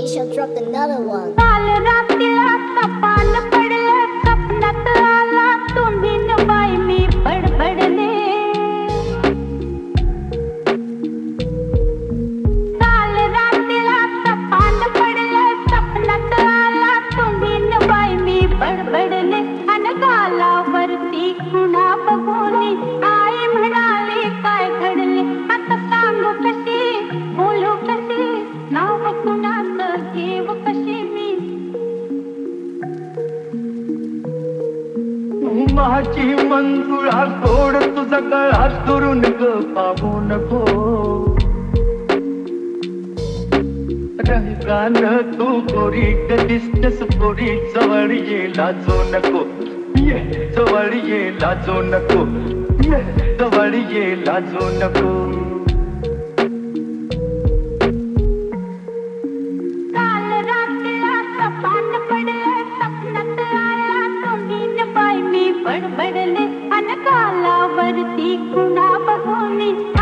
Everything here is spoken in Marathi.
Nisha dropped another one. काल रात्रीला कपाल पडलं स्वप्नात आला तुम्ही न बाई मी बडबडले काल रात्रीला कपाल पडलं स्वप्नात आला तुम्ही न बाई मी बडबडले अन गालावरती खुणा बघूनी आई म्हणाली काय घडले आता सांगू कशी बोलू कशी नाव कुणाचं घेऊ कशी मी माझी मंजुळा सोड तुझा गळा दुरून ग पाहू नको रंगान तू गोरी कधीच पोरी जवळ ये लाजू नको ये जवळ ये लाजू नको ये जवळ ये लाजू नको काल रात्रीला कपाल पडलं स्वप्नात आला तुम्ही न बाई मी बडबडले अन गालावरती खुणा बघूनी